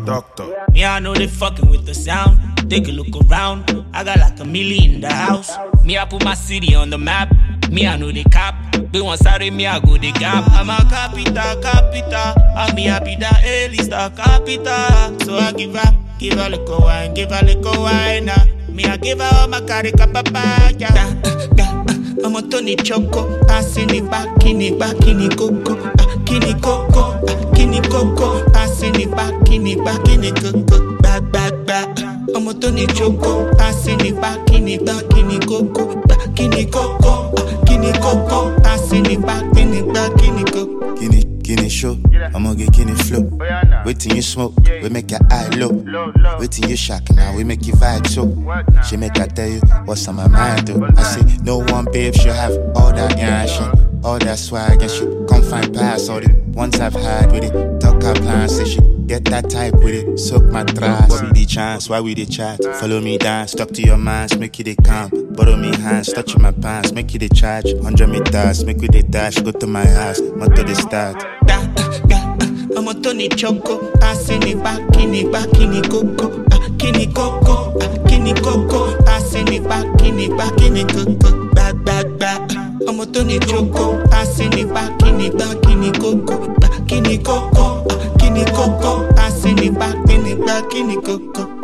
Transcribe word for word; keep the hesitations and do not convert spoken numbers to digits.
doctor. Me, I know they fucking with the sound. Take a look around. I got like a million in the house. Me, I put my city on the map. Me, I know they cap. Be one side, me, I go the gap. I'm a capita, capita. I'm me happy that A-lister capita. So I give her, give her a little wine, give her a little wine. Now. Me, I give her all my carica papaya. I'm a Tony Choco. Passing it back, in it back, in it coco. Kini coco, kini coco. Passing it back, in it back, in it coco. Back, back, back. I'm a Tony Choco. Passing it back, in it back, in it coco. Kini coco, kini coco. Passing it back, in it back, in it coco. Kini, kini show. I'ma get kini flow. Wait till you smoke, we make your eye low. Wait till you shock, now we make you vibe so. She make I tell you what's on my mind though. I say no one babe should have all that yash. All that swag and shit, come find pass all the ones I've had with it. Talk our plans, say shit, get that type with it. Soak my trust, what be the chance, why we the chat? Follow me dance, talk to your minds, make you the calm. Borrow me hands, touch my pants, make you the charge. Hundred meters, make you the dash, go to my house, motor the start. Da, da, I'm a Tony Choco, passing it back, in it back, in it coco. Kini coco, kini coco, passing it back, in it back, in it coco. Back, back, back. I'm a Tony Choco, passing it back, in it back, in it coco. Kini coco, kini coco, passing it back, in it back, in it coco.